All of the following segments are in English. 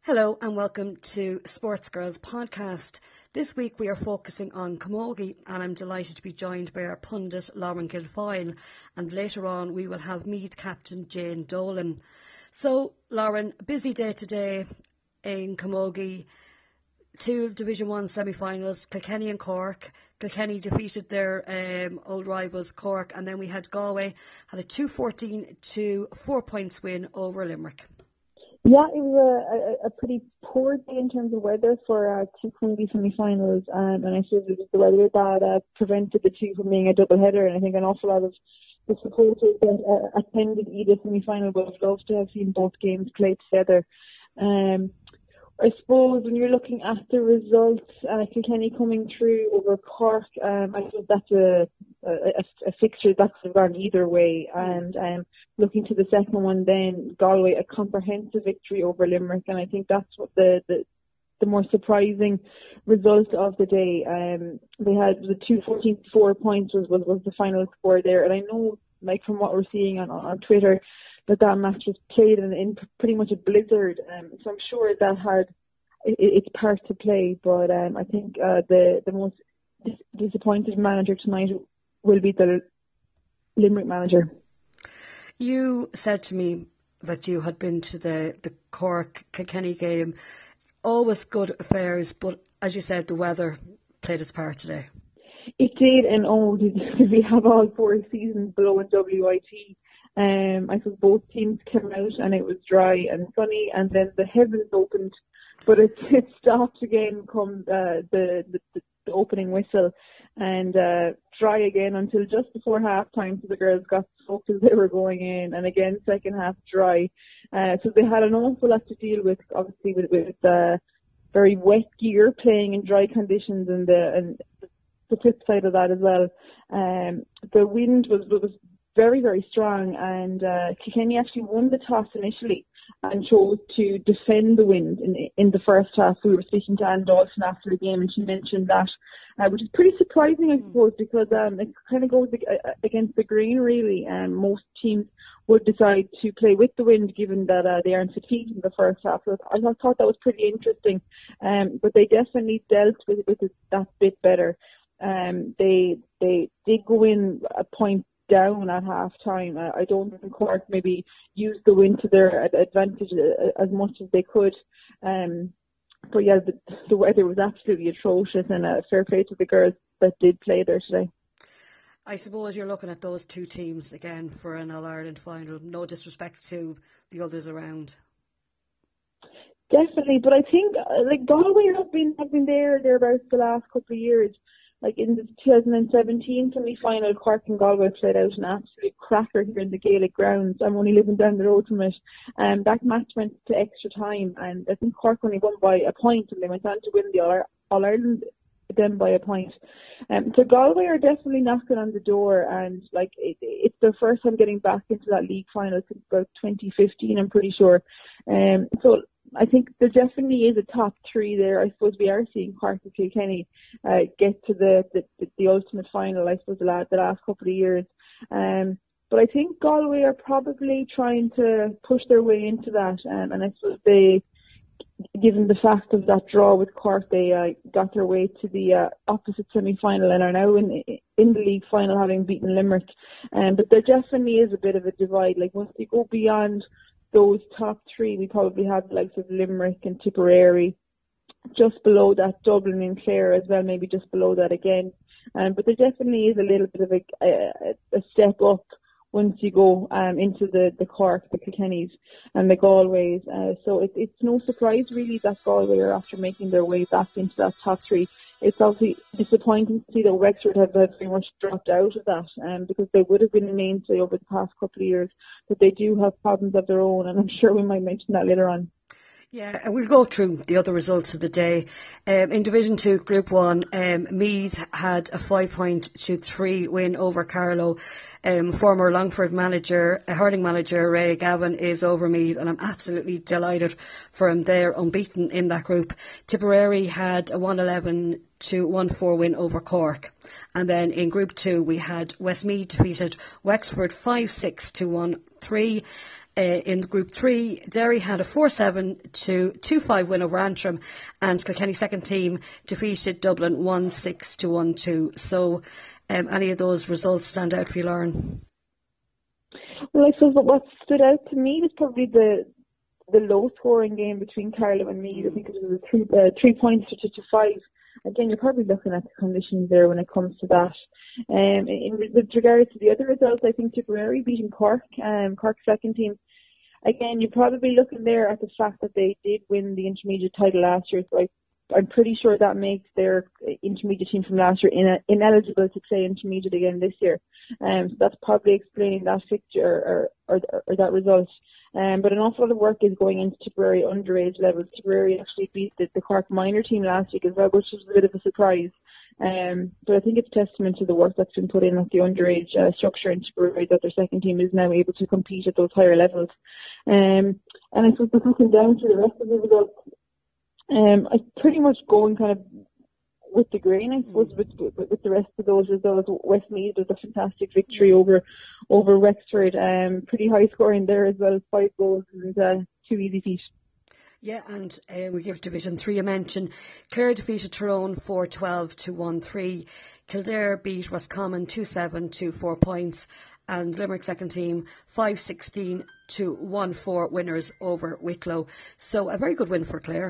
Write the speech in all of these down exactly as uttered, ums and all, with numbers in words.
Hello and welcome to Sports Girls podcast. This week we are focusing on camogie and I'm delighted to be joined by our pundit Lauren Guilfoyle, and later on we will have Meath captain Jane Dolan. So Lauren, busy day today in camogie. Two Division one semi-finals, Kilkenny and Cork. Kilkenny defeated their um, old rivals Cork, and then we had Galway had a two fourteen to four points win over Limerick. Yeah, it was a, a, a pretty poor day in terms of weather for uh, two camogie semi-finals, um, and I suppose it was the weather that uh, prevented the two from being a double header, and I think an awful lot of the supporters that uh, attended either semi-final would have loved to have seen both games played together. Um, I suppose when you're looking at the results, uh, Kilkenny coming through over Cork, um, I suppose that's a, a, a fixture that could have gone either way. And um, looking to the second one then, Galway, a comprehensive victory over Limerick. And I think that's what the, the, the more surprising result of the day. Um, they had the two fourteen to four points was, was, was the final score there. And I know, like from what we're seeing on, on Twitter, that that match was played in, in pretty much a blizzard, um, so I'm sure that had it, its part to play. But um, I think uh, the the most dis- disappointed manager tonight will be the Limerick manager. You said to me that you had been to the, the Cork Kilkenny game. Always good affairs, but as you said, the weather played its part today. It did, and oh, did, did we have all four seasons below in W I T? Um, I suppose both teams came out and it was dry and sunny, and then the heavens opened, but it, it stopped again come uh, the, the the opening whistle, and uh, dry again until just before half time. So the girls got soaked as they were going in, and again second half dry. Uh, so they had an awful lot to deal with, obviously with with uh, very wet gear, playing in dry conditions, and the and the flip side of that as well. Um, the wind was was very, very strong, and uh, Kilkenny actually won the toss initially and chose to defend the wind in in the first half. We were speaking to Anne Dawson after the game, and she mentioned that, uh, which is pretty surprising, I suppose, because um, it kind of goes against the grain, really. And um, most teams would decide to play with the wind, given that uh, they aren't fatigued in the first half. So I thought that was pretty interesting, um, but they definitely dealt with, with it that bit better. Um, they they did go in a point down at half time. I don't think Cork maybe used the wind to their advantage as much as they could. Um, but yeah, the, the weather was absolutely atrocious, and a fair play to the girls that did play there today. I suppose you're looking at those two teams again for an All-Ireland final. No disrespect to the others around. Definitely, but I think uh, like Galway have been have been there thereabouts the last couple of years. Like in the two thousand seventeen semi-final, Cork and Galway played out an absolute cracker here in the Gaelic grounds. I'm only living down the road from it. Um, that match went to extra time, and I think Cork only won by a point, and they went on to win the All- All-Ireland then by a point. Um, so Galway are definitely knocking on the door, and like it, it's their first time getting back into that league final since about twenty fifteen, I'm pretty sure. Um, so I think there definitely is a top three there. I suppose we are seeing Cork and Kilkenny uh, get to the, the, the, the ultimate final, I suppose, the last, the last couple of years. Um, but I think Galway are probably trying to push their way into that. Um, and I suppose they, given the fact of that draw with Cork, they uh, got their way to the uh, opposite semi-final and are now in in the league final, having beaten Limerick. Um, but there definitely is a bit of a divide. Like once you go beyond those top three, we probably have the likes of Limerick and Tipperary. Just below that, Dublin and Clare as well, maybe just below that again. Um, but there definitely is a little bit of a, a, a step up once you go um, into the, the Cork, the Kilkennys and the Galways. Uh, so it, it's no surprise really that Galway are after making their way back into that top three. It's obviously disappointing to see that Wexford have very much dropped out of that, um, because they would have been a mainstay over the past couple of years, but they do have problems of their own, and I'm sure we might mention that later on. Yeah, and we'll go through the other results of the day. Um, in Division two, Group one, um, Meath had a five point two three win over Carlow. Um, former Longford manager, uh, hurling manager Ray Gavin is over Meath, and I'm absolutely delighted for him. They're unbeaten in that group. Tipperary had a one eleven to one four win over Cork. And then in Group two, we had Westmeath defeated Wexford five six to one three. Uh, in Group three, Derry had a four seven to two five win over Antrim, and Kilkenny's second team defeated Dublin one six to one two. So um, any of those results stand out for you, Lauren? Well, I suppose what, what stood out to me was probably the the low scoring game between Carlow and Meath. I think it was a three, uh, three points to, to five. Again, you're probably looking at the conditions there when it comes to that. Um, in, with regards to the other results, I think Tipperary beating Cork, um, Cork's second team. Again, you're probably looking there at the fact that they did win the intermediate title last year, so I, I'm pretty sure that makes their intermediate team from last year in, ineligible to play intermediate again this year. Um, so that's probably explaining that fixture or, or, or, or that result. Um, but an awful lot of work is going into Tipperary underage levels. Tipperary actually beat the, the Cork minor team last week as well, which was a bit of a surprise. Um, but I think it's testament to the work that's been put in at the underage uh, structure in Tipperary that their second team is now able to compete at those higher levels. Um, and I suppose looking down to the rest of the results, um, I'm pretty much going kind of with the grain, I suppose, with, with, with the rest of those results. Westmeath was a fantastic victory over over Wexford. Um, pretty high scoring there as well, five goals and uh, two easy feet. Yeah, and uh, we give Division three a mention. Clare defeated Tyrone four twelve to one three. Kildare beat Roscommon two seven to four points. And Limerick second team five sixteen to one four winners over Wicklow. So a very good win for Clare.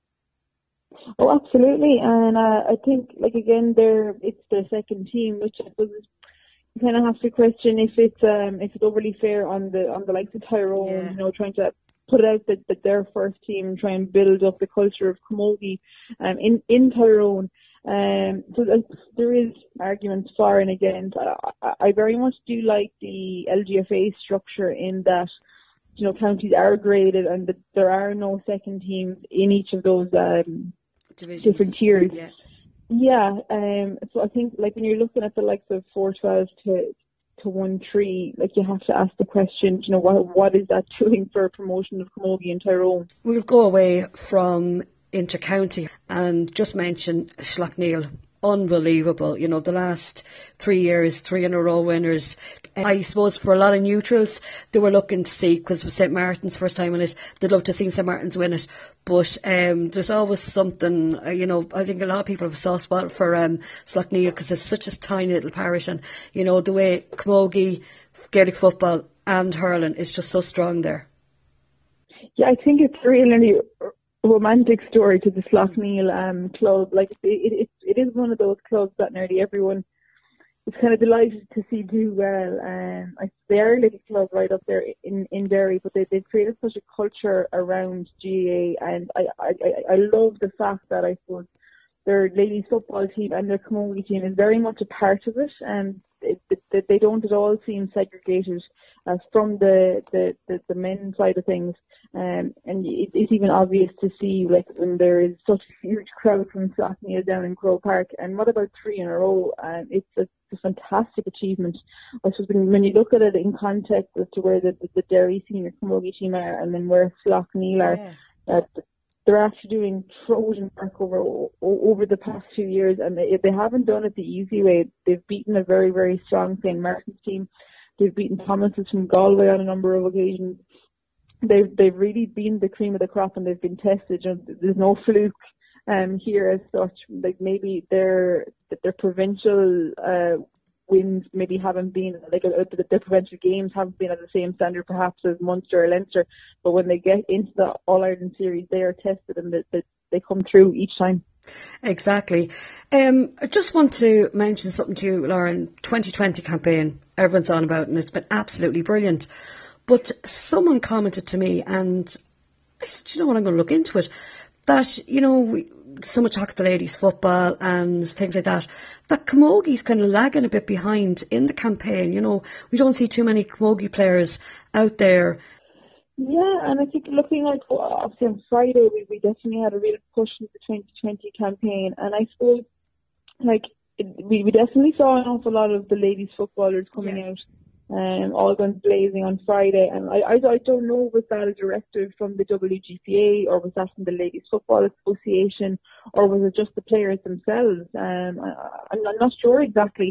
Oh, absolutely. And uh, I think, like, again, they're, it's their second team, which I suppose you kind of have to question if it's um, if it's overly fair on the on the likes of Tyrone, yeah. you know, trying to put it out that, that their first team try and build up the culture of camogie um, in, in Tyrone. Um, so there is arguments for and against. I, I very much do like the L G F A structure in that, you know, counties are graded and that there are no second teams in each of those um, Divisions. different tiers. Yeah. Yeah. Um. So I think, like, when you're looking at the likes of four twelve to to one three, like, you have to ask the question, you know, what what is that doing for promotion of camogie in Tyrone? We'll go away from inter-county and just mention Slaughtneil. Unbelievable, you know, the last three years, three in a row winners. I suppose for a lot of neutrals, they were looking to see, because it was Saint Martin's first time in it, they'd love to see Saint Martin's win it. But um, there's always something, uh, you know, I think a lot of people have a soft spot for um, Slaughtneil because it's such a tiny little parish, and, you know, the way camogie, Gaelic football and hurling is just so strong there. Yeah, I think it's really romantic story to the Slaughtneil um, club. Like, it, it, it is one of those clubs that nearly everyone is kind of delighted to see do well. Um, I, they are a little club right up there in, in Derry, but they, they've created such a culture around G A A, and I, I, I love the fact that I suppose their ladies football team and their camogie team is very much a part of it, and it, it, they don't at all seem segregated uh, from the, the, the, the men's side of things. Um, and it, it's even obvious to see, like, when there is such a huge crowd from Slaughtneil down in Croke Park, and what about three in a row? Um, it's a, a fantastic achievement. I suppose when, when you look at it in context as to where the, the, the Derry senior camogie team are and then where Slaughtneil are, yeah. uh, they're actually doing Trojan work over over the past few years, and they, they haven't done it the easy way. They've beaten a very, very strong Saint Martin's team. They've beaten Thomas's from Galway on a number of occasions. They've they've really been the cream of the crop, and they've been tested. You know, there's no fluke um, here as such. Like, maybe their their provincial uh, wins maybe haven't been, like, uh, the provincial games haven't been at the same standard perhaps as Munster or Leinster, but when they get into the All Ireland series, they are tested and they, they, they come through each time. Exactly. Um, I just want to mention something to you, Lauren. twenty twenty campaign, everyone's on about, and it's been absolutely brilliant. But someone commented to me, and I said, you know what, I'm going to look into it, that, you know, we, so much talk of the ladies' football and things like that, that camogie's kind of lagging a bit behind in the campaign. You know, we don't see too many camogie players out there. Yeah, and I think looking at, obviously on Friday, we, we definitely had a real push in the twenty twenty campaign, and I suppose, like, it, we, we definitely saw an awful lot of the ladies' footballers coming yeah. out. Um, all guns blazing on Friday, and I, I, I don't know, was that a directive from the W G C A, or was that from the Ladies Football Association, or was it just the players themselves? Um, I, I'm not sure exactly,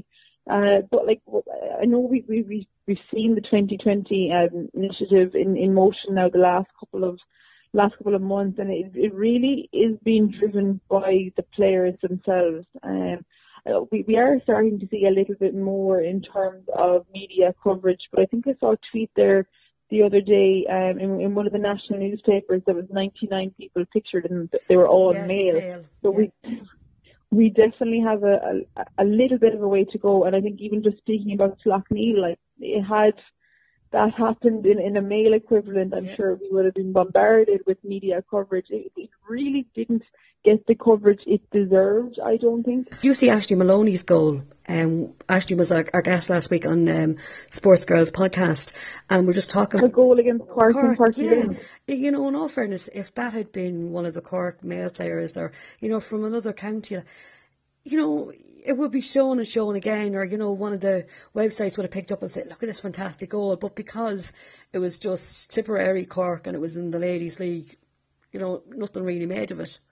Uh, but like I know we we we we've seen the twenty twenty um, initiative in, in motion now the last couple of last couple of months, and it it really is being driven by the players themselves. Um, uh, we we are starting to see a little bit more in terms of media coverage, but I think I saw a tweet there the other day um, in, in one of the national newspapers. There was ninety-nine people pictured, and they were all Yes, male. male. So Yeah. we. We definitely have a, a a little bit of a way to go, and I think even just speaking about Slaughtneil, like it had that happened in, in a male equivalent, I'm Yeah. sure we would have been bombarded with media coverage. It, it really didn't get the coverage it deserved, I don't think. Do you see Ashley Maloney's goal? Um, Ashley was our, our guest last week on um, Sports Girls podcast, and we're just talking. Her goal against Cork and Cork, Cork yeah. again. You know, in all fairness, if that had been one of the Cork male players, or you know, from another county, you know, it would be shown and shown again, or, you know, one of the websites would have picked up and said, look at this fantastic goal. But because it was just Tipperary Cork and it was in the Ladies' League, you know, nothing really made of it.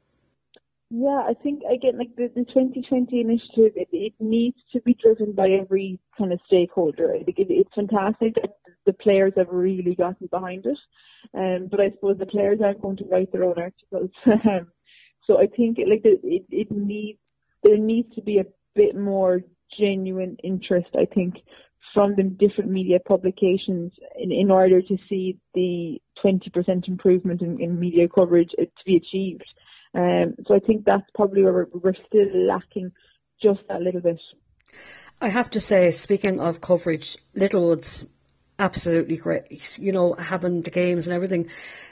Yeah, I think, again, like the, the twenty twenty initiative, it, it needs to be driven by every kind of stakeholder. I think it, it's fantastic that the players have really gotten behind it. Um, but I suppose the players aren't going to write their own articles. So I think like it, it, it needs, there needs to be a bit more genuine interest, I think, from the different media publications in, in order to see the twenty percent improvement in, in media coverage to be achieved. Um, so I think that's probably where we're, we're still lacking just that little bit. I have to say, speaking of coverage, Littlewood's absolutely great, you know, having the games and everything.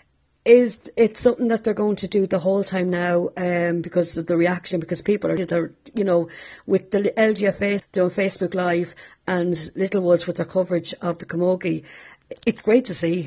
Is it something that they're going to do the whole time now um, because of the reaction, because people are, they're, you know, with the L G F A doing Facebook Live and Littlewoods with their coverage of the Camogie, it's great to see.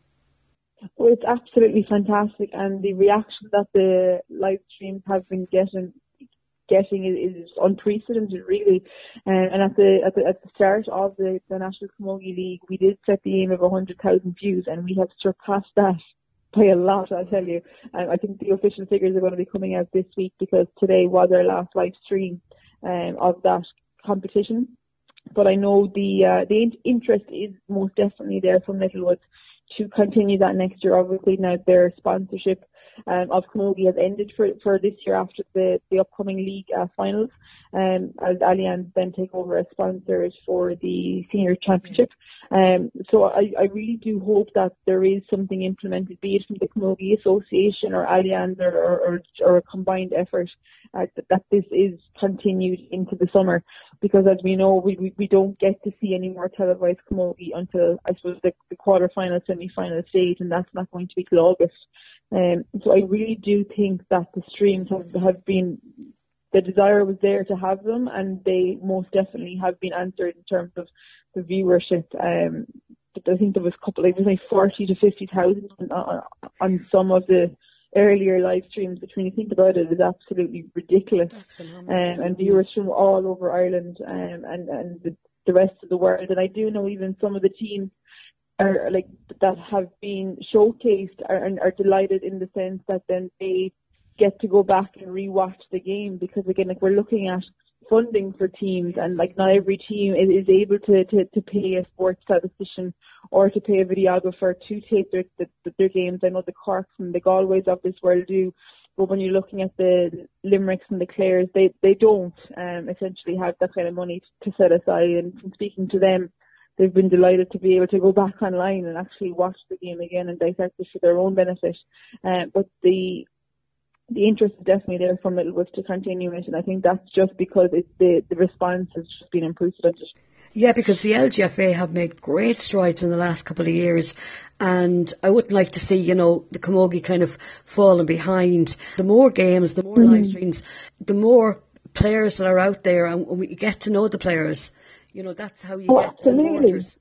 Well, it's absolutely fantastic, and the reaction that the live streams have been getting getting is, is unprecedented, really. Um, and at the, at the at the start of the, the National Camogie League, we did set the aim of one hundred thousand views, and we have surpassed that by a lot, I'll tell you. Um, I think the official figures are going to be coming out this week, because today was our last live stream um, of that competition. But I know the uh, the in- interest is most definitely there from Littlewoods to continue that next year. Obviously, now their sponsorship um, of Camogie has ended for for this year after the, the upcoming league uh, finals, um, as Allianz then take over as sponsors for the senior championship. Um, so I, I really do hope that there is something implemented, be it from the Camogie Association or Allianz, or, or, or a combined effort, uh, that, that this is continued into the summer. Because as we know, we, we, we don't get to see any more televised Camogie until, I suppose, the, the quarter-final, semi-final stage, and that's not going to be till August. Um, so I really do think that the streams have, have been, the desire was there to have them, and they most definitely have been answered in terms of the viewership. Um, I think there was a couple, like, it was like forty to fifty thousand on, on some of the earlier live streams, which when you think about it is absolutely ridiculous. That's phenomenal. Um, and viewers from all over Ireland um, and, and the, the rest of the world. And I do know even some of the teams are like that have been showcased are, and are delighted in the sense that then they get to go back and rewatch the game, because again, like, we're looking at funding for teams, Yes. and like not every team is, is able to, to, to pay a sports statistician or to pay a videographer to tape their, their, their games. I know the Corks and the Galways of this world do, but when you're looking at the Limericks and the Clares, they, they don't um, essentially have that kind of money to set aside. And from speaking to them, they've been delighted to be able to go back online and actually watch the game again and dissect it for their own benefit. Um, but the the interest is definitely there from Littlewoods to continue it, and I think that's just because it's the, the response has just been unprecedented. Yeah, because the L G F A have made great strides in the last couple of years, and I wouldn't like to see, you know, the Camogie kind of falling behind. The more games, the more mm. live streams, the more players that are out there, and we get to know the players. You know, that's how you oh, get absolutely. supporters.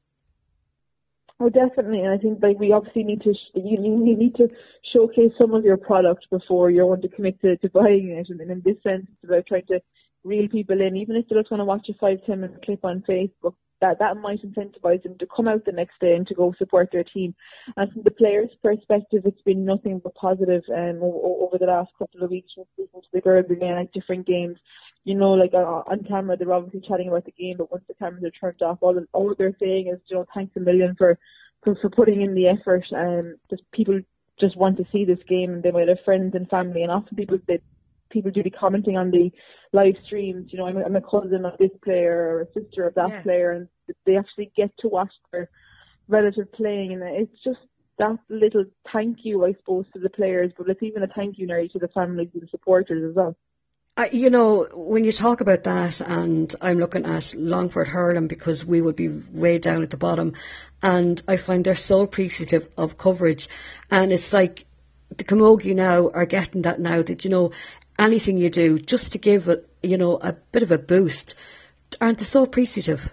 Oh, definitely. And I think like we obviously need to sh- you, you need to showcase some of your product before you want to commit to, to buying it. And in this sense, it's about trying to reel people in, even if they just want to watch a five ten minute clip on Facebook. That that might incentivize them to come out the next day and to go support their team. And from the players' perspective, it's been nothing but positive um, over, over the last couple of weeks. From speaking to the girls again at different games, you know, like uh, on camera they're obviously chatting about the game, but once the cameras are turned off, all, all they're saying is, you know, thanks a million for, for, for putting in the effort. And just people just want to see this game, and they might have friends and family, and often people they, people do be commenting on the live streams, you know, I'm a, I'm a cousin of this player or a sister of that Yeah. player, and they actually get to watch their relative playing, and it's just that little thank you, I suppose, to the players, but it's even a thank you now to the families and the supporters as well. I, you know, when you talk about that, and I'm looking at Longford Hurling because we would be way down at the bottom, and I find they're so appreciative of coverage, and it's like the Camogie now are getting that now that, you know, anything you do just to give it, you know, a bit of a boost, aren't they so appreciative?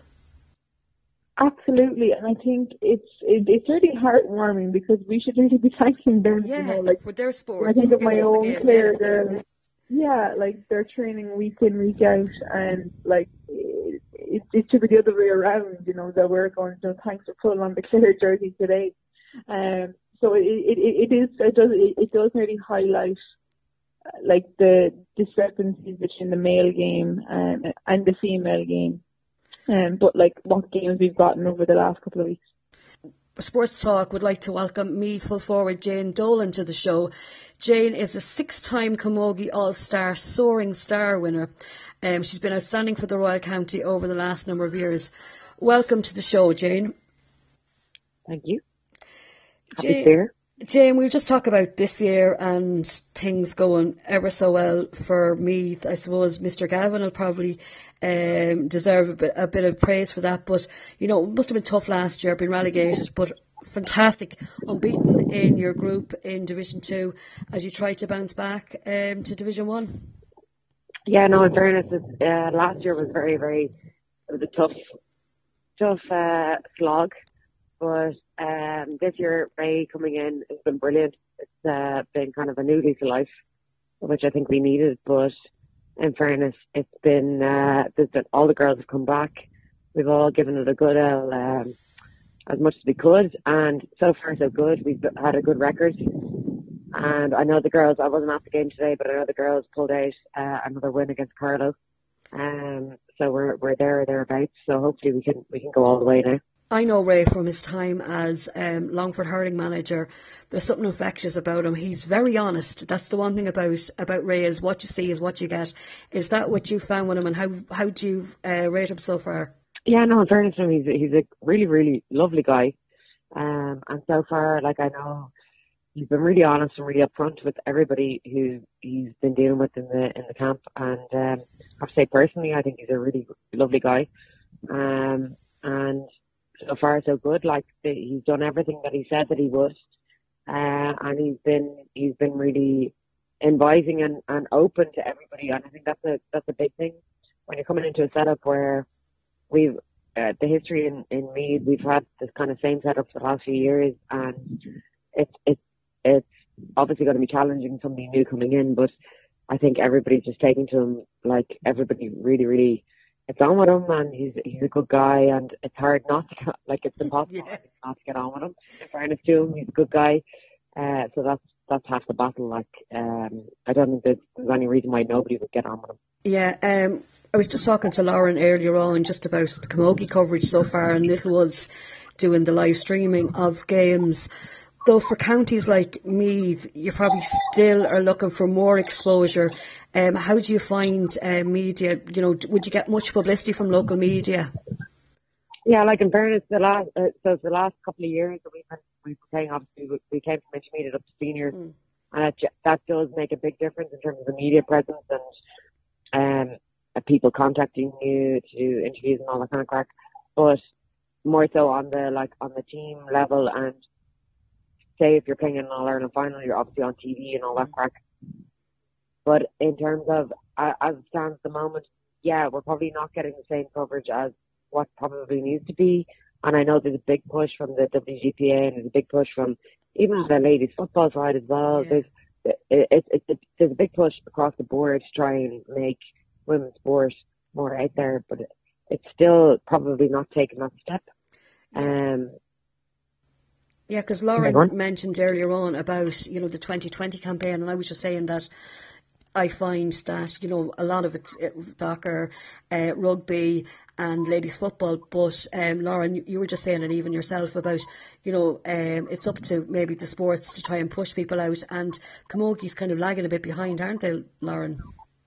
Absolutely, and I think it's it, it's really heartwarming because we should really be thanking them. Yeah, you know, like for their sport. when I think of my own Game, player, yeah. they're yeah, like they're training week in week out, and like it, it, it should be the other way around. You know, that we're going, you know, thanks for putting on the Clare jersey today. Um, so it it, it is it does it, it does really highlight uh, like the discrepancies between the male game um, and the female game. Um, but like what games we've gotten over the last couple of weeks. Sports Talk would like to welcome Meath full forward Jane Dolan to the show. Jane is a six-time Camogie All-Star Soaring Star winner. Um, she's been outstanding for the Royal County over the last number of years. Welcome to the show, Jane. Thank you. Happy Jane, to be here. Jane, we'll just talk about this year and things going ever so well for Meath. I suppose Mister Gavin will probably um, deserve a bit, a bit of praise for that. But, you know, it must have been tough last year, been relegated, but fantastic, unbeaten in your group in Division two as you try to bounce back um, to Division one. Yeah, no, in fairness, it's, uh, last year was very, very, it was a tough, tough uh, slog. But um, this year, Ray coming in has been brilliant. It's uh, been kind of a new lease of life, which I think we needed. But in fairness, it's been, uh, there's been all the girls have come back. We've all given it a good L, um, as much as we could. And so far, so good. We've had a good record. And I know the girls, I wasn't at the game today, but I know the girls pulled out uh, another win against Carlow. Um, so we're we're there or thereabouts. So hopefully we can we can go all the way now. I know Ray from his time as um, Longford Hurling manager. There's something infectious about him. He's very honest. That's the one thing about about Ray, is what you see is what you get. Is that what you found with him, and how how do you uh, rate him so far? Yeah, no, in fairness to him, he's a, he's a really really lovely guy. Um, and so far, like I know, he's been really honest and really upfront with everybody who he's been dealing with in the in the camp. And um, I have to say personally, I think he's a really lovely guy. Um, and so far so good. Like the, he's done everything that he said that he would, uh, and he's been he's been really inviting and, and open to everybody. And I think that's a that's a big thing when you're coming into a setup where we've uh, the history in in Meath, we've had this kind of same setup for the last few years, and it's it's it's obviously going to be challenging somebody new coming in. But I think everybody's just taking to him, like everybody really really. It's on with him, and he's he's a good guy, and it's hard not to get, like it's impossible Yeah. not to get on with him. In fairness to him, he's a good guy, uh, so that's that's half the battle. Like um, I don't think there's, there's any reason why nobody would get on with him. Yeah, um, I was just talking to Lauren earlier on just about the Camogie coverage so far, and Little was doing the live streaming of games. Though for counties like Meath, you probably still are looking for more exposure. Um, how do you find uh, media? You know, would you get much publicity from local media? Yeah, like in fairness, the last uh, so the last couple of years that we've been we've been playing, obviously we, we came from intermediate up to seniors, mm. and that, that does make a big difference in terms of the media presence and um, uh, people contacting you to do interviews and all that kind of crack. But more so on the like on the team level, and say if you're playing in an All-Ireland final, you're obviously on T V and all that crack. But in terms of, uh, as it stands at the moment, yeah, we're probably not getting the same coverage as what probably needs to be. And I know there's a big push from the W G P A, and there's a big push from even the ladies football side as well. Yeah. There's it, it, it, it, there's a big push across the board to try and make women's sport more out there, but it, it's still probably not taking that step. Yeah. Um, Yeah, because Lauren mentioned earlier on about, you know, the twenty twenty campaign, and I was just saying that I find that, you know, a lot of it's uh, soccer, uh, rugby and ladies football, but um, Lauren, you were just saying it even yourself about, you know, um, it's up to maybe the sports to try and push people out, and Camogue's kind of lagging a bit behind, aren't they, Lauren?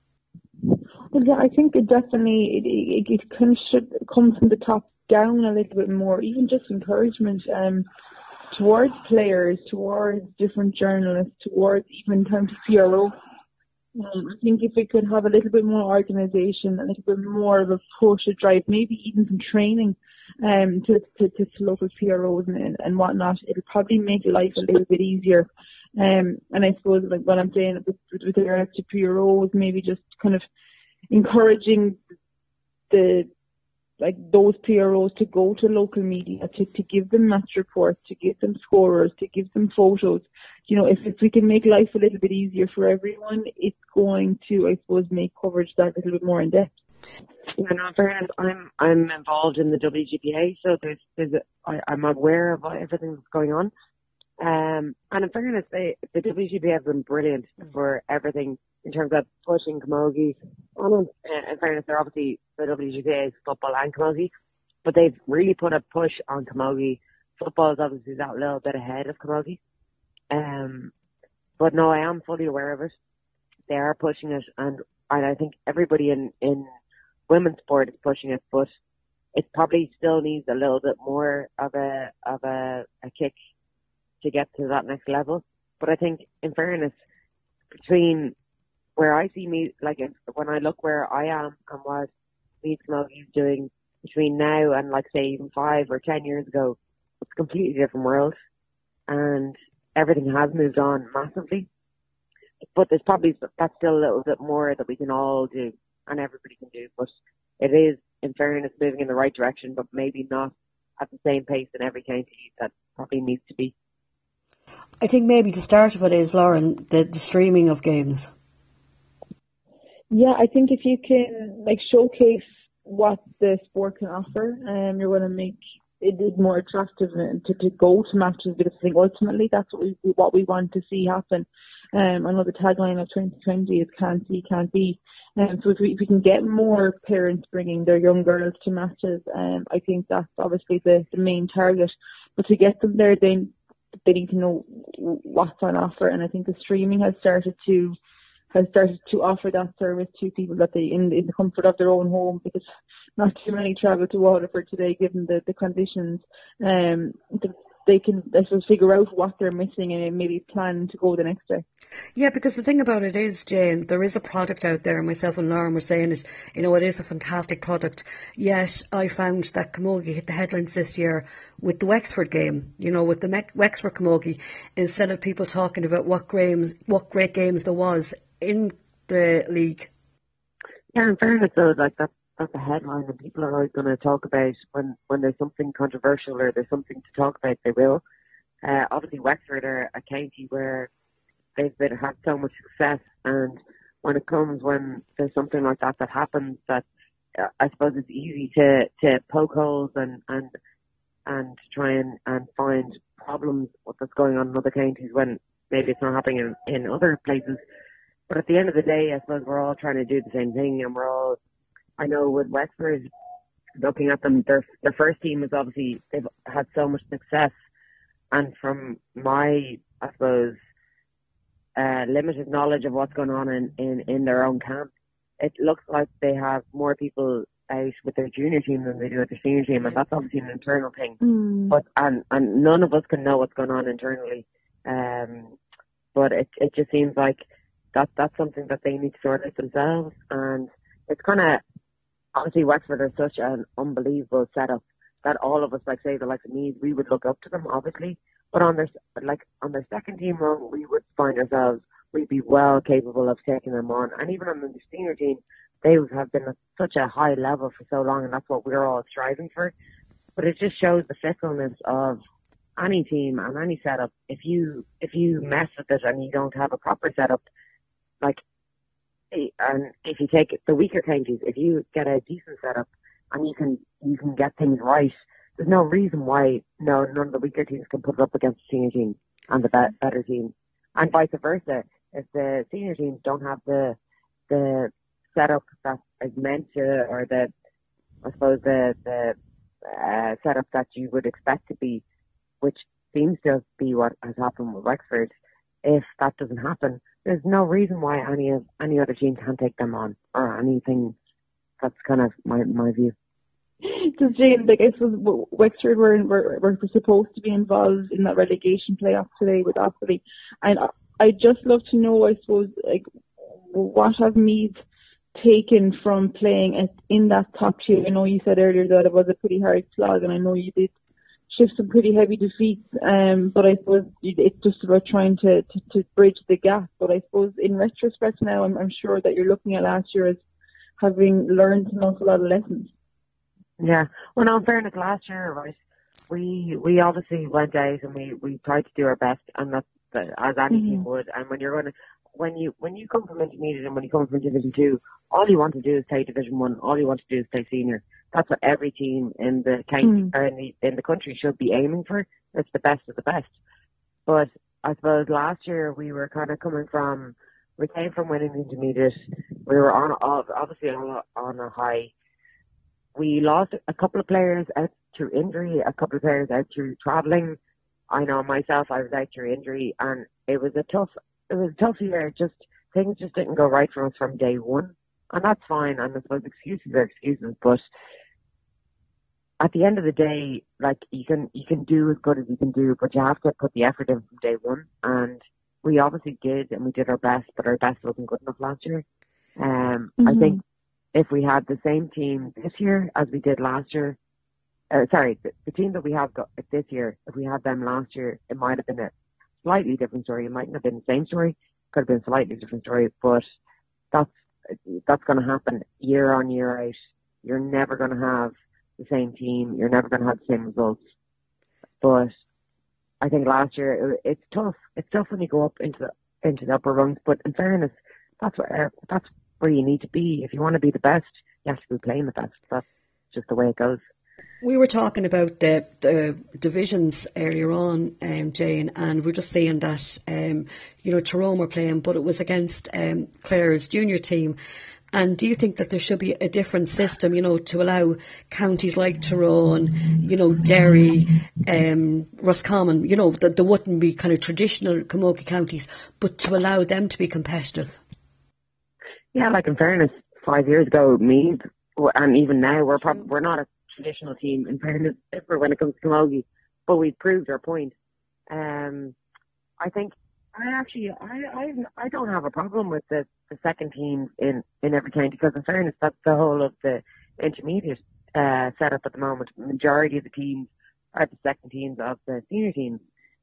Well, yeah, I think it definitely, it, it, it kind of should come from the top down a little bit more, even just encouragement um, towards players, towards different journalists, towards even in terms of P R O. Um, I think if we could have a little bit more organisation, a little bit more of a push, a drive, maybe even some training um, to, to, to local P R Os and, and whatnot, it'll probably make life a little bit easier. Um, and I suppose like what I'm saying with, with regards to P R Os, maybe just kind of encouraging the like those P R Os to go to local media, to, to give them match reports, to give them scorers, to give them photos. You know, if, if we can make life a little bit easier for everyone, it's going to, I suppose, make coverage that little bit more in depth. Yeah, no, in fairness, I'm I'm involved in the W G P A, so there's there's a, I, I'm aware of everything that's going on. Um, and in fairness, they, the W G P A have been brilliant for everything in terms of pushing Camogie. And in, in fairness, they're obviously the W G P A is football and Camogie, but they've really put a push on Camogie. Football is obviously that little bit ahead of Camogie. Um, but no, I am fully aware of it. They are pushing it, and, and I think everybody in, in women's sport is pushing it, but it probably still needs a little bit more of a of a, a kick to get to that next level. But I think, in fairness, between where I see me, like when I look where I am and what Meath Camogie is doing between now and, like, say, even five or ten years ago, it's a completely different world, and everything has moved on massively. But there's probably that's still a little bit more that we can all do and everybody can do. But it is, in fairness, moving in the right direction, but maybe not at the same pace in every county that probably needs to be. I think maybe the start of it is, Lauren, the, the streaming of games. Yeah, I think if you can like showcase what the sport can offer, um, you're going to make it is more attractive to, to go to matches, because I think ultimately that's what we what we want to see happen. Um, I know the tagline of twenty twenty is "Can't see, can't be." Um, so if we, if we can get more parents bringing their young girls to matches, um, I think that's obviously the, the main target. But to get them there, they they need to know what's on offer, and I think the streaming has started to has started to offer that service to people that they in, in the comfort of their own home, because not too many travel to Waterford today given the, the conditions. Um, the, they can I suppose figure out what they're missing and maybe plan to go the next day. Yeah, because the thing about it is, Jane, there is a product out there. Myself and Lauren were saying it. You know, it is a fantastic product. Yet I found that Camogie hit the headlines this year with the Wexford game. You know, with the Me- Wexford Camogie, instead of people talking about what games, what great games there was in the league. Yeah, in fairness though, like that, that's a headline, and people are always going to talk about when, when there's something controversial or there's something to talk about, they will. Uh, obviously, Wexford are a county where they've been, had so much success, and when it comes when there's something like that that happens, that uh, I suppose it's easy to, to poke holes and and and try and, and find problems with what's going on in other counties when maybe it's not happening in, in other places. But at the end of the day, I suppose we're all trying to do the same thing, and we're all, I know with Wexford, looking at them, their their first team is obviously, they've had so much success, and from my, I suppose, uh, limited knowledge of what's going on in, in, in their own camp, it looks like they have more people out with their junior team than they do with their senior team, and that's obviously an internal thing. Mm. But and, and none of us can know what's going on internally. Um, but it it just seems like that that's something that they need to sort out themselves, and it's kind of, obviously Wexford are such an unbelievable setup that all of us, like say the likes of me, we would look up to them obviously, but on their like on their second team run, we would find ourselves we'd be well capable of taking them on, and even on the senior team, they have been at such a high level for so long, and that's what we're all striving for. But it just shows the fickleness of any team and any setup. If you if you mess with it and you don't have a proper setup, like, and if you take the weaker counties, if you get a decent setup and you can you can get things right, there's no reason why no none of the weaker teams can put it up against the senior team and the be- better team, and vice versa. if the senior teams don't have the the setup that is meant to, or the I suppose the the uh, setup that you would expect to be, which seems to be what has happened with Wexford. If that doesn't happen, there's no reason why any of any other team can't take them on, or anything. That's kind of my my view. Because Jane, like I suppose Wexford were, were were supposed to be involved in that relegation playoff today with Offaly, and I I'd just love to know, I suppose, like what have Meath taken from playing at, in that top tier? I know you said earlier that it was a pretty hard slog, and I know you did shift some pretty heavy defeats, um, but I suppose it's just about trying to, to, to bridge the gap. But I suppose in retrospect now, I'm, I'm sure that you're looking at last year as having learned an awful lot of lessons. Yeah, well, no, in fairness, last year, right, we we obviously went out and we, we tried to do our best, and that's that, as any Mm-hmm. team would. And when you're going to, when you when you come from intermediate and when you come from Division Two, all you want to do is play Division One. All you want to do is play senior. That's what every team in the county Mm. or in the in the country should be aiming for. It's the best of the best. But I suppose last year we were kind of coming from, we came from winning the intermediate. We were on obviously on a, on a high. We lost a couple of players out through injury, a couple of players out through travelling. I know myself, I was out through injury, and it was a tough, it was a tough year. Just things just didn't go right for us from day one, and that's fine. And I suppose excuses are excuses, but at the end of the day, like you can you can do as good as you can do, but you have to put the effort in from day one. And we obviously did, and we did our best, but our best wasn't good enough last year. Um, Mm-hmm. I think if we had the same team this year as we did last year, uh, sorry, the, the team that we have got this year, if we had them last year, it might have been a slightly different story. It mightn't have been the same story. Could have been a slightly different story, but that's that's going to happen year on year out. You're never going to have the same team. You're never going to have the same results. But I think last year it, it's tough. It's tough when you go up into the into the upper rungs. But in fairness, that's where that's where you need to be. If you want to be the best, you have to be playing the best. That's just the way it goes. We were talking about the, the divisions earlier on, um, Jane, and we're just saying that, um, you know, Tyrone were playing, but it was against um, Clare's junior team. And do you think that there should be a different system, you know, to allow counties like Tyrone, you know, Derry, um, Roscommon, you know, that there wouldn't be kind of traditional camogie counties, but to allow them to be competitive? Yeah, like in fairness, five years ago, Meath, and even now, we're prob- we're not a traditional team, in fairness, for when it comes to camogie, but we've proved our point. Um, I think I actually I, I I don't have a problem with the, the second teams in, in every county, because in fairness, that's the whole of the intermediate uh, setup at the moment. The majority of the teams are the second teams of the senior teams,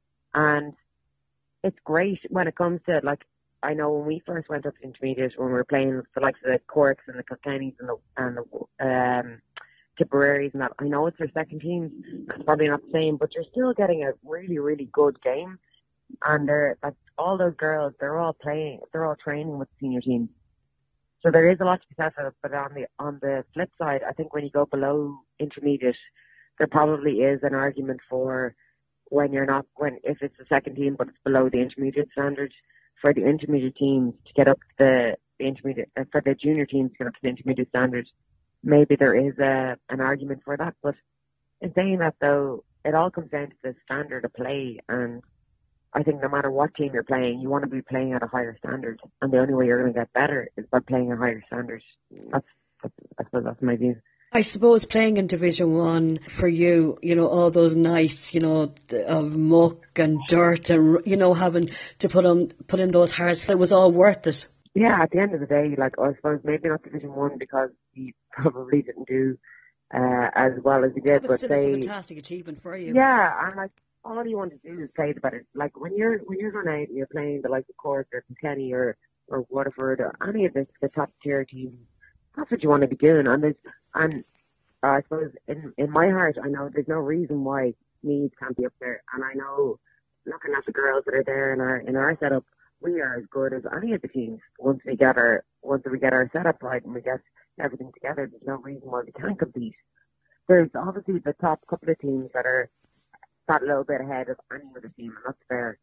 and it's great when it comes to, like, I know when we first went up to intermediate, when we were playing for like the Corks and the Kilkennys and the and the um, Tipperaries and that, I know it's their second teams. It's probably not the same, but you're still getting a really really good game. And they're like all those girls, they're all playing, they're all training with the senior teams. So there is a lot to be said for it. But on the on the flip side, I think when you go below intermediate, there probably is an argument for when you're not when if it's the second team but it's below the intermediate standard, for the intermediate teams to get up to the, the intermediate uh, for the junior teams to get up to the intermediate standard. Maybe there is a an argument for that. But in saying that, though, it all comes down to the standard of play, and I think no matter what team you're playing, you want to be playing at a higher standard, and the only way you're going to get better is by playing a higher standard. That's, that's I suppose that's my view. I suppose playing in Division One for you, you know, all those nights, you know, of muck and dirt, and you know, having to put on put in those hard, it was all worth it. Yeah, at the end of the day, like I suppose maybe not Division One because we probably didn't do uh, as well as we did, But but still, they, it's a fantastic achievement for you. yeah, and like all you want to do is play the better. Like when you're when you're going out and you're playing the likes of Cork or Kilkenny or or Waterford or any of the, the top tier teams, that's what you want to be doing. And there's and uh, I suppose in in my heart, I know there's no reason why Meath can't be up there. And I know, looking at the girls that are there in our in our setup, we are as good as any of the teams once we get our once we get our setup right and we get everything together. There's no reason why we can't compete. There's obviously the top couple of teams that are that little bit ahead of any other team, and that's fair.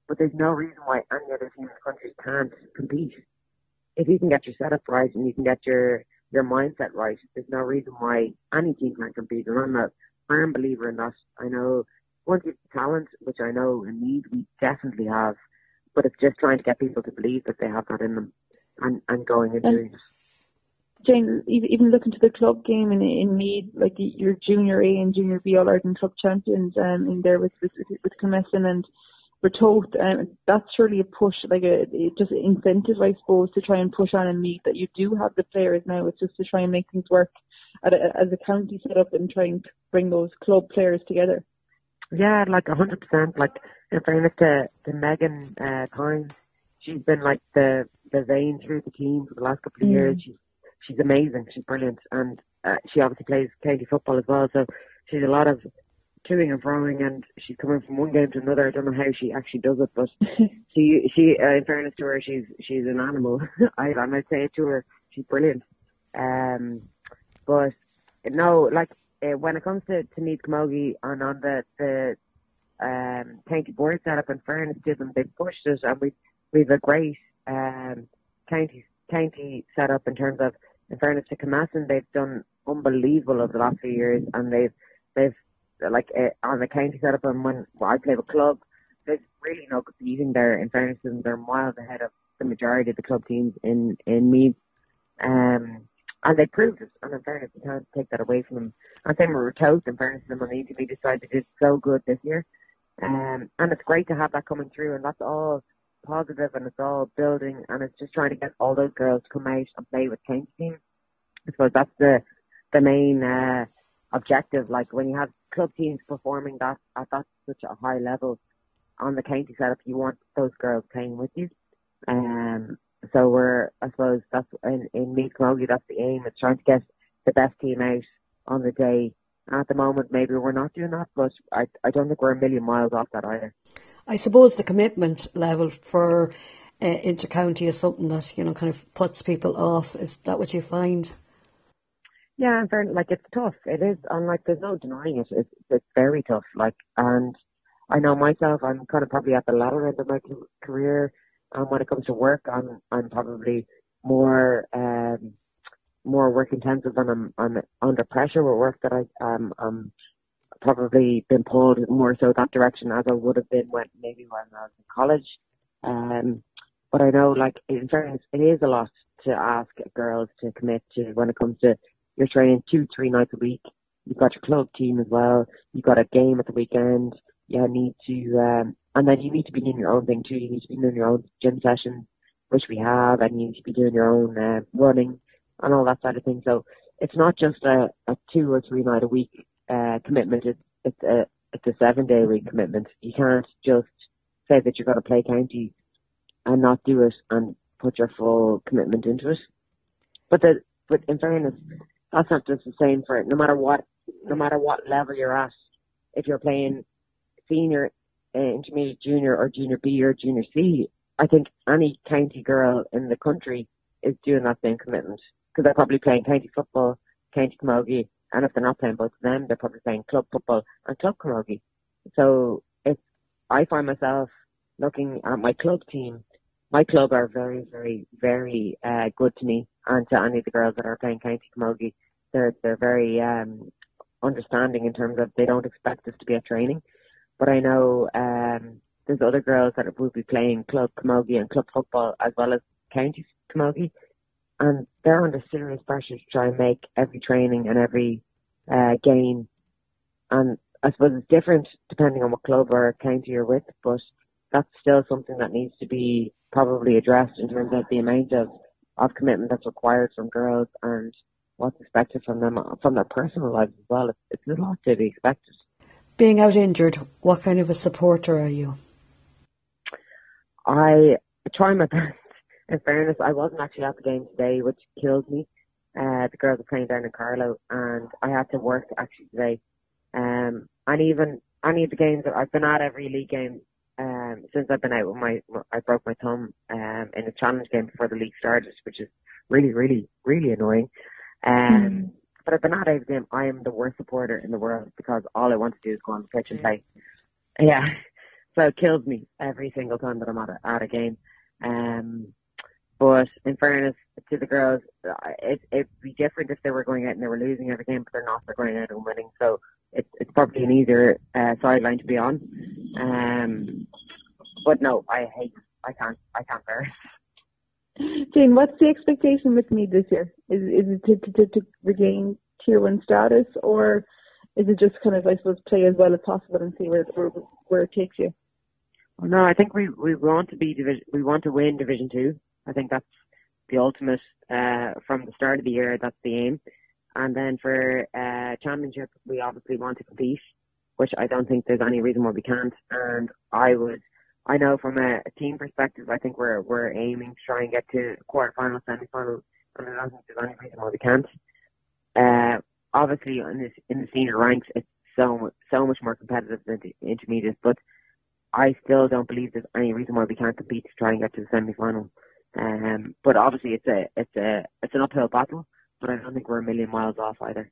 but there's no reason why any other team in the country can't compete. If you can get your setup right and you can get your, your mindset right, there's no reason why any team can't compete. And I'm a firm believer in that. I know once you have talent, which I know in Meath we definitely have, but it's just trying to get people to believe that they have that in them and, and going and doing it. Jane, even looking to the club game in in Meath, like your junior A and junior B All Ireland club champions um, in there with with, with Kilmessan and Ratoath, um, that's surely a push, like a it just incentive, I suppose, to try and push on in Meath that you do have the players now. It's just to try and make things work at a, as a county set up and try and bring those club players together. Yeah, like a hundred percent. Like in fairness to, to Megan uh, Tynes, she's been like the the vein through the team for the last couple of mm. years. She's she's amazing. She's brilliant, and uh, she obviously plays county football as well. So she's a lot of toing and froing, and she's coming from one game to another. I don't know how she actually does it, but she she uh, in fairness to her, she's she's an animal. I I might say it to her. She's brilliant. Um, but no, like. Uh, when it comes to, to Meath Camogie and on the, the um, county board setup, in fairness to them, they've pushed it, and we've, we've a great um, county county setup in terms of, in fairness to Kilmessan, they've done unbelievable over the last few years, and they've, they've like, uh, on the county setup, and when well, I play with club, there's really no competing there. In fairness to them, they're miles ahead of the majority of the club teams in, in Meath. Um, And they proved it, and in fairness, you can't take that away from them. And same with Ratoath, in fairness to them, on the intermediate side, they did so good this year. Um, and it's great to have that coming through, and that's all positive, and it's all building, and it's just trying to get all those girls to come out and play with county teams. I suppose that's the the main uh, objective. Like when you have club teams performing that at that such a high level on the county setup, you want those girls playing with you. Um. So we're, I suppose, that's in, in Meath Camogie, that's the aim. It's trying to get the best team out on the day. And at the moment, maybe we're not doing that, but I, I don't think we're a million miles off that either. I suppose the commitment level for uh, inter-county is something that, you know, kind of puts people off. Is that what you find? Yeah, in fairness, like, it's tough. It is, and like, there's no denying it. It's, it's very tough. Like, and I know myself, I'm kind of probably at the latter end of my career. And when it comes to work, I'm I'm probably more um more work intensive, and I'm I'm under pressure with work that I um I'm probably been pulled more so that direction as I would have been when maybe when I was in college. Um, but I know, like, in fairness, it is a lot to ask girls to commit to when it comes to you're training two three nights a week. You've got your club team as well. You've got a game at the weekend. You need to um. And then you need to be doing your own thing too. You need to be doing your own gym sessions, which we have, and you need to be doing your own uh, running and all that side of things. So it's not just a, a two or three night a week uh, commitment. It's it's a it's a seven day a week commitment. You can't just say that you're going to play county and not do it and put your full commitment into it. But the but in fairness, that's not just the same for no matter what no matter what level you're at. If you're playing senior, Uh, intermediate junior or junior B or junior C, I think any county girl in the country is doing that same commitment, because they're probably playing county football, county camogie, and if they're not playing both of them, they're probably playing club football and club camogie. So it's, I find myself looking at my club team. My club are very, very, very uh, good to me, and to any of the girls that are playing county camogie. They're they're very um, understanding in terms of they don't expect us to be at training. But I know um, there's other girls that will be playing club camogie and club football as well as county camogie, and they're under serious pressure to try and make every training and every uh, game. And I suppose it's different depending on what club or county you're with, but that's still something that needs to be probably addressed in terms of the amount of, of commitment that's required from girls and what's expected from them, from their personal lives as well. It's, it's a lot to be expected. Being out injured, what kind of a supporter are you? I try my best. In fairness, I wasn't actually at the game today, which killed me. Uh, the girls are playing down in Carlow, and I had to work actually today. Um, and even any of the games that I've been at, every league game um, since I've been out with my, I broke my thumb um, in a challenge game before the league started, which is really, really, really annoying. Um, mm. But I've been at every game. I am the worst supporter in the world because all I want to do is go on the pitch and play. Yeah. So it kills me every single time that I'm at a, at a game. Um, but in fairness to the girls, it, it'd be different if they were going out and they were losing every game, but they're not. They're going out and winning. So it's it's probably an easier uh, sideline to be on. Um, but no, I hate. I can't. I can't bear it. Jane, what's the expectation with Meath this year? Is is it to, to, to, to regain tier one status, or is it just kind of, I suppose, play as well as possible and see where where, where it takes you? Well, no, I think we we want to be division. We want to win Division Two. I think that's the ultimate. Uh, from the start of the year, that's the aim. And then for uh, championship, we obviously want to compete, which I don't think there's any reason why we can't. And I would, I know from a, a team perspective, I think we're we're aiming to try and get to quarter-final, semi-final, and I don't think there's any reason why we can't. Uh, obviously, in, this, in the senior ranks, it's so so much more competitive than the intermediate, but I still don't believe there's any reason why we can't compete to try and get to the semi-final. Um, but obviously, it's a it's a it's an uphill battle. But I don't think we're a million miles off either.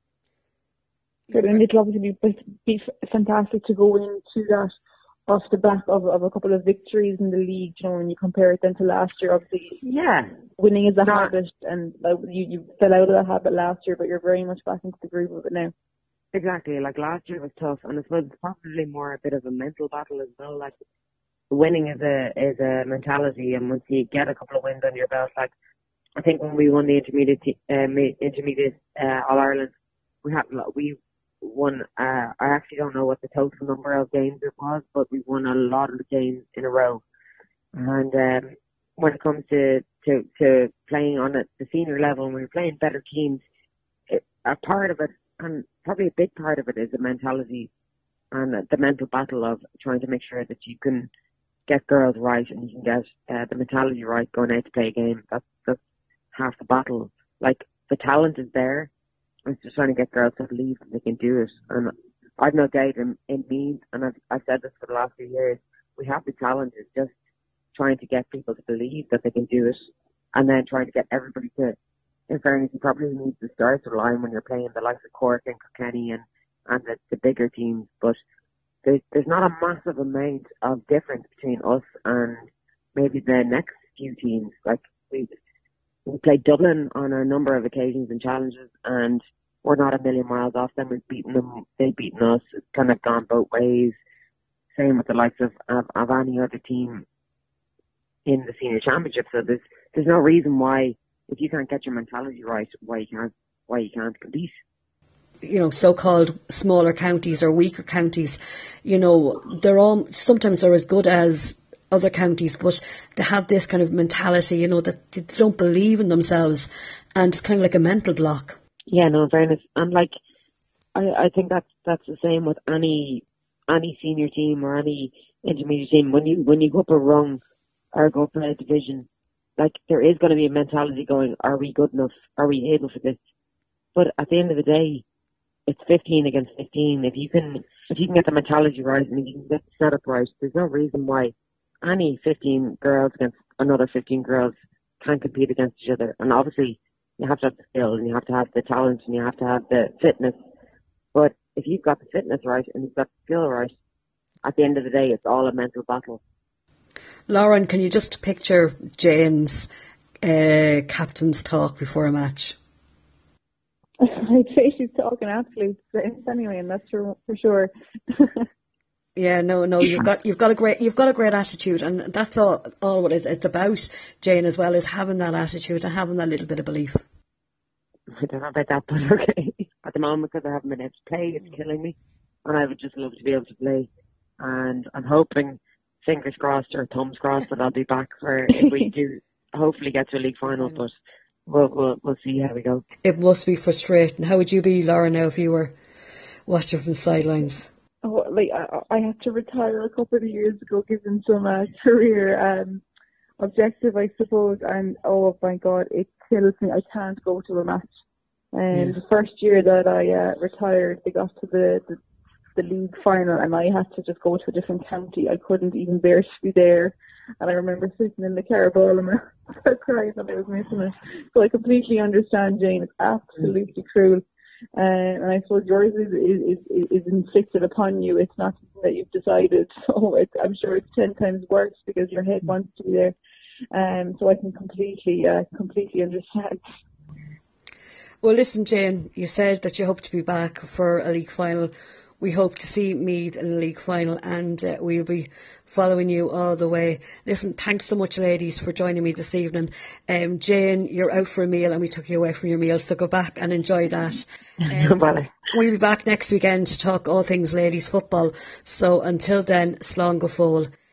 Good, and it'll obviously be, be fantastic to go into that off the back of, of a couple of victories in the league. You know, when you compare it then to last year, obviously, yeah, winning is a no. habit, and like, you you fell out of that habit last year, but you're very much back into the groove of it now. Exactly. Like last year was tough, and I suppose it's probably more a bit of a mental battle as well. Like winning is a is a mentality, and once you get a couple of wins under your belt, like. I think when we won the intermediate um, intermediate uh, All Ireland, we had we won. Uh, I actually don't know what the total number of games it was, but we won a lot of the games in a row. And um, when it comes to, to, to playing on a, the senior level, when we're playing better teams, it, a part of it, and probably a big part of it, is the mentality and the mental battle of trying to make sure that you can get girls right and you can get uh, the mentality right going out to play a game. That's that's half the battle. Like, the talent is there. It's just trying to get girls to believe that they can do it. And I've no doubt in, in me, and I've, I've said this for the last few years, we have the talent. It's just trying to get people to believe that they can do it, and then trying to get everybody to, in fairness, you probably need to start the line when you're playing the likes of Cork and Kilkenny and, and the, the bigger teams. But there's, there's not a massive amount of difference between us and maybe the next few teams. Like, we We played Dublin on a number of occasions and challenges, and we're not a million miles off them. We've beaten them, they've beaten us. It's kind of gone both ways. Same with the likes of, of, of any other team in the senior championship. So there's there's no reason why, if you can't get your mentality right, why you can't why you can't compete. You know, so-called smaller counties or weaker counties, you know, they're all sometimes they're as good as other counties, but they have this kind of mentality, you know, that they don't believe in themselves, and it's kind of like a mental block. Yeah, no, in fairness, and like I, I think that's that's the same with any any senior team or any intermediate team. When you when you go up a rung or go up a division, like there is going to be a mentality going, are we good enough? Are we able for this? But at the end of the day, it's fifteen against fifteen. If you can if you can get the mentality right and you can get the setup right, there's no reason why any fifteen girls against another fifteen girls can't compete against each other. And obviously, you have to have the skill, and you have to have the talent, and you have to have the fitness. But if you've got the fitness right and you've got the skill right, at the end of the day, it's all a mental battle. Lauren, can you just picture Jane's uh, captain's talk before a match? I'd say she's talking absolute sense anyway, and that's for, for sure. Yeah, no, no, you've got you've got a great you've got a great attitude, and that's all all what it's, it's about, Jane, as well, is having that attitude and having that little bit of belief. I don't know about that, but okay. At the moment, because I haven't been able to play, it's killing me, and I would just love to be able to play. And I'm hoping, fingers crossed or thumbs crossed, that I'll be back for if we do hopefully get to a league final. But we'll we'll we'll see how we go. It must be frustrating. How would you be, Laura, now if you were watching from the sidelines? Oh, like I, I had to retire a couple of years ago, given some uh, career um, objective, I suppose. And oh my God, it kills me. I can't go to a match. And yeah. The first year that I uh, retired, they got to the, the the league final, and I had to just go to a different county. I couldn't even bear to be there. And I remember sitting in the Carabao and I started crying that I was missing it. So I completely understand, Jane. It's absolutely cruel. Uh, and I suppose yours is, is, is, is inflicted upon you. It's not something that you've decided. So it, I'm sure it's ten times worse because your head wants to be there. Um, so I can completely, uh, completely understand. Well, listen, Jane, you said that you hope to be back for a league final. We hope to see Meath in the league final, and uh, we'll be following you all the way. Listen, thanks so much, ladies, for joining me this evening. Um, Jane, you're out for a meal and we took you away from your meal, so go back and enjoy that. Um, we'll be back next weekend to talk all things ladies football. So until then, slán go fóill.